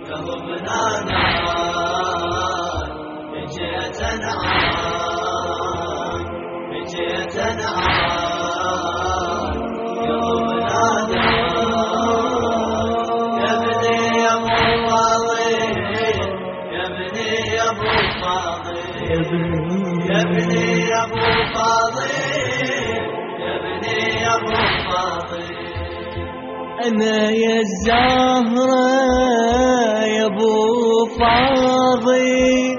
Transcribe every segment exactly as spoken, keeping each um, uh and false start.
قلبنا نار جيت انعام جيت انعام قلبنا نار يا ابني يا ابو فاضل يا ابني يا ابو فاضل يا ابني يا ابو فاضل يا ابني يا ابو فاضل أنا يا الزهرة يا أبو فاضل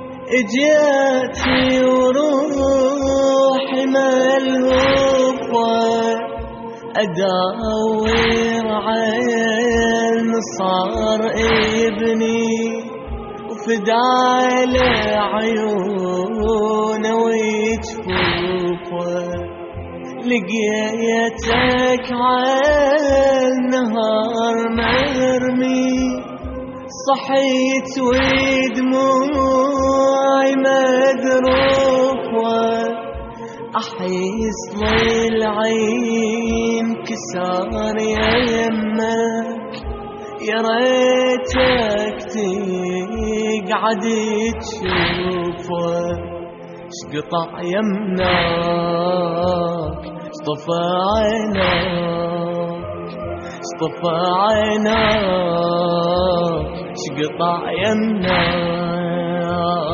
اجيتي وروحي ملهوفة أدور عين صار ابني وفداي لعيونه وجفوفه لقيتك عالنهار مرمي صحيت ودموعي مذروفة أحيص للعين كسار يمك يا ريتك تقعد تشوفه شقطع يمناك اصطفى عيناك اصطفى عيناك شقطع يمناك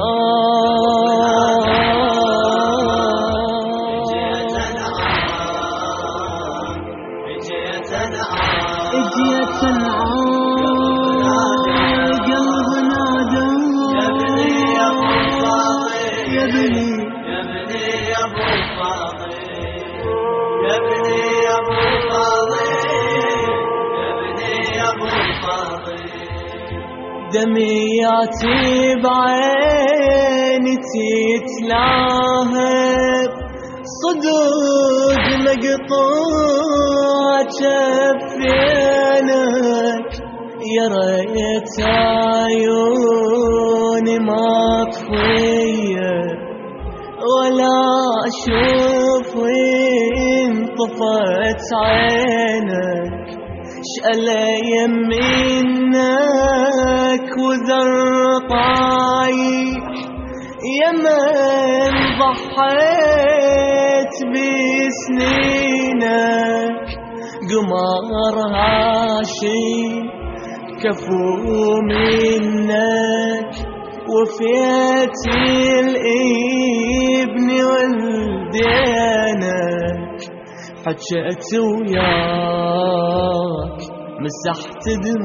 جيت انعام جيت انعام قلب نادى يا ابني يا ابو فاضل يا ابني يا ابني يا ابو فاضل يا ابني يا ابو فاضل يا ابني يا ابو فاضل دمياتي بعيني تتلاهب صدود مقطوع جفينك يا ريت عيوني مطفية ولا أشوف انطفت عينك شأل يمينك وذر طايح يمن ضحيت بسنينك قمر هاشي كفو منك وفيت الابن والدينك حجأت وياك مسحت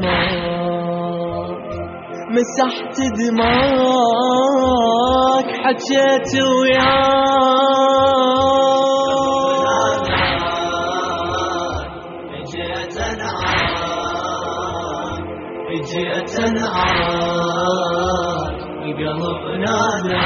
دماك مسحت دماك حجأت وياك جيت انعام جيت انعام القلب نادى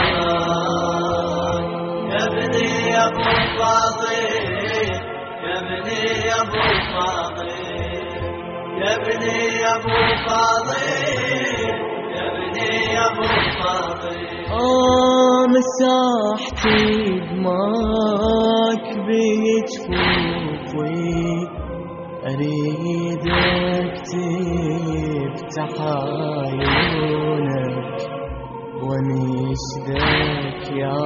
يا ابني يا ابو فاضل يا ابني يا ابو فاضل يا ابني يا ابو فاضل يا ابني يا ابو فاضل آه مساحتي دماك بجفوفي أريدك تفتح عيونك ونشدك يا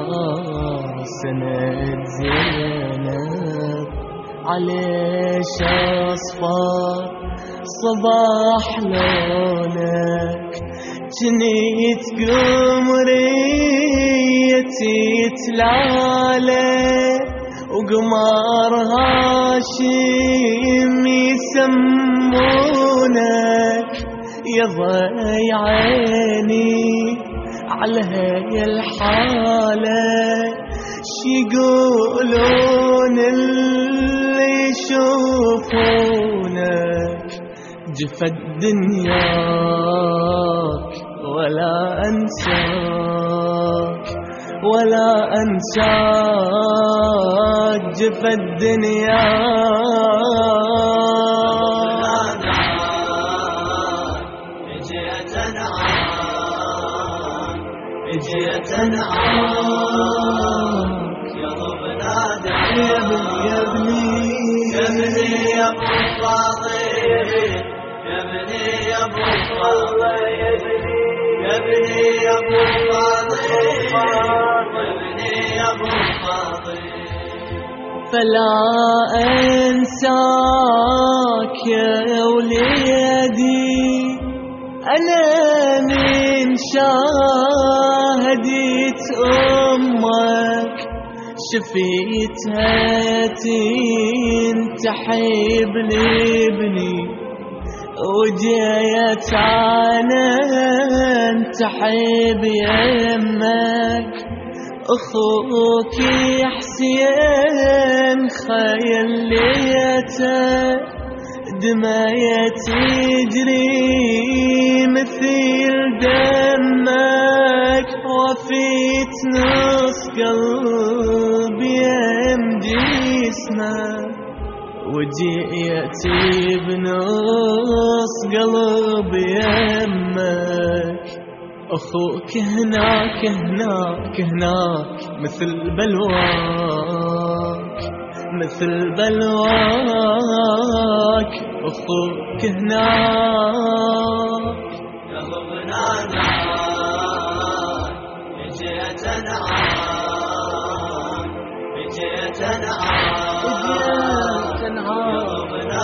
سند زينب عليش أصفر صباح لونك جنيت قمريتي تلالي وقمر هاشم يسمونك يا ضي عيني على هاي الحالة شيقولون اللي يشوفونك جفت دنياك ولا أنساك ولا أنساك جفت دنياك جيت انعام جيت انعام يا رب نادى يا ابني يا ابني يا ابني يا ابو فاضل يا ابني يا ابو فاضل يا ابني يا ابو فاضل يا ابني يا ابو فاضل فلا انساك يا وليدي انا من شاهدت امك شفيتها تنتحب لابني وجيت انا انتحب يمك اخوك حسين خيليته دمايا تجري مثل دمك وفيت نص قلبي ام جسمك وجيت بنص قلبي يمك اخوك هناك هناك هناك مثل بلواك مثل بلواك اخوك هناك قلبنا نار جيت انعام جيت انعام قلبنا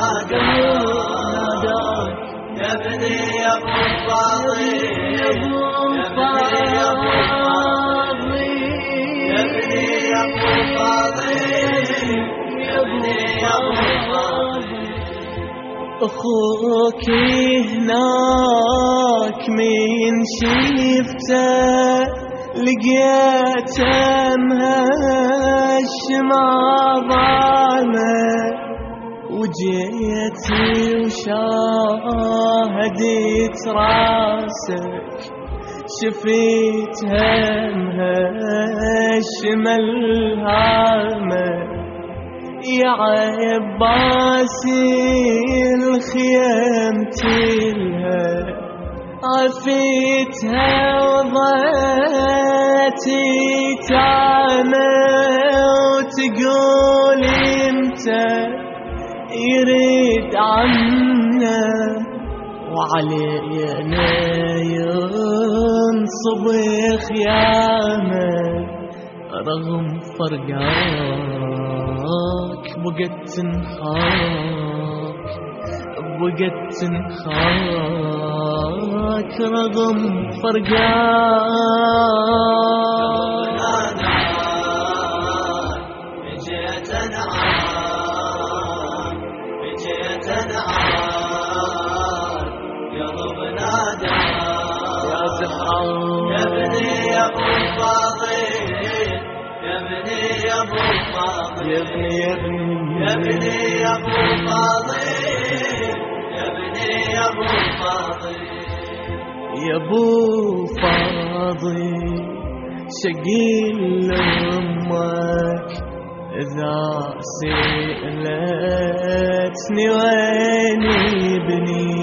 نار يا ابني يا ابو فاضل يا ابو فاضل يا ابني يا ابو فاضل يا ابني يا ابو فاضل اخوك هناك من شفته لقيته مهش مع ظلمه وجيتي وشاهدت راسك شفيت همها شمل هامه يا عباسي الخيام تلها عفيتها وضيتي تعمى وتقول امتى يريد عنا وعلينا ينصب خيامه رغم فرقاك بقت تنخاك بقت تنخاك رغم فرقاك جيت انعام جيت انعام قلبنا دار يا زهران يا ابني يا ابو فاضل يا ابني يا ابو فاضل يا ابني يا ابني يا ابني يا ابو فاضل يا ابني يا ابو فاضل يا ابو فاضل شقيل امك اذا سألتني وين ابني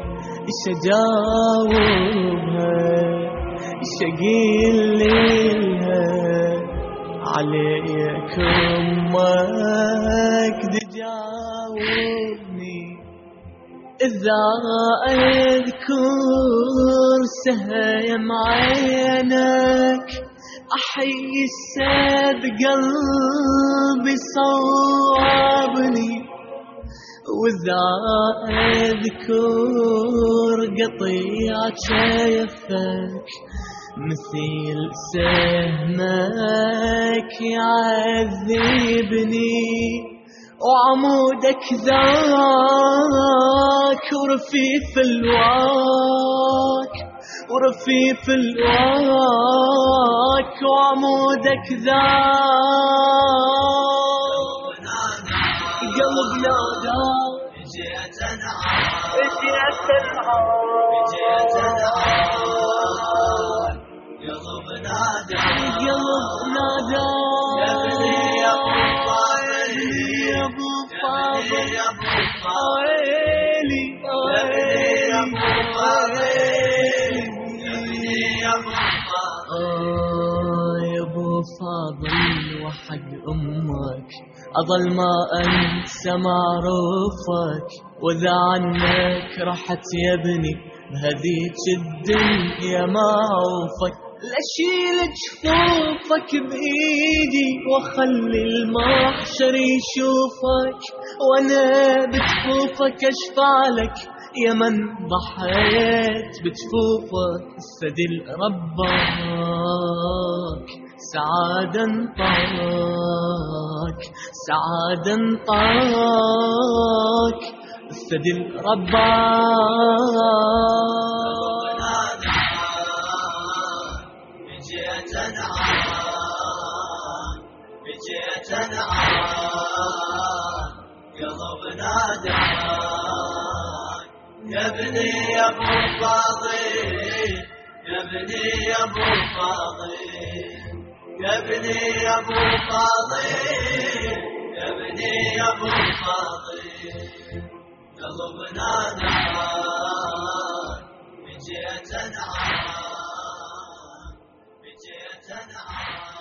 شجاوبها شقيل لها عليك امك تجاوبني اذا اذكر سهم عينك احس بقلبي صوابني واذا اذكر قطيعة شايفك مثل سهمك يعذبني وعمودك ذاك ورفيف الواك ورفيف الواك وعمودك ذاك قلب نادى جيت انعام جيت انعام جيت انعام قلب نادى قلب نادى يا ابني يا ابو فاضل يا ابو فاضل يا ابو فاضل عيلي يا ابني يا ابو فاضل يا ابني يا ابو فاضل آه يا ابو فاضل وحق امك اظل ما انسى معروفك واذا عنك رحت يا ابني بهذيك الدنيا ما عوفك، لأشيل جفوفك بإيدي وأخلي المحشر يشوفك، وأنا بجفوفك أشفع لك يا من ضحيت بجفوفك. السدل رباك سعادة انطاك، سعادة انطاك، السدل رباك. بجيت انعاد بجيت انعاد قلب ناداك يا ابني يا ابو فاضل، يا ابني يا ابو فاضل، يا ابني يا ابو فاضل، يا ابني يا ابو فاضل، قلب ناداك بجيت انعاد بجيت انعاد.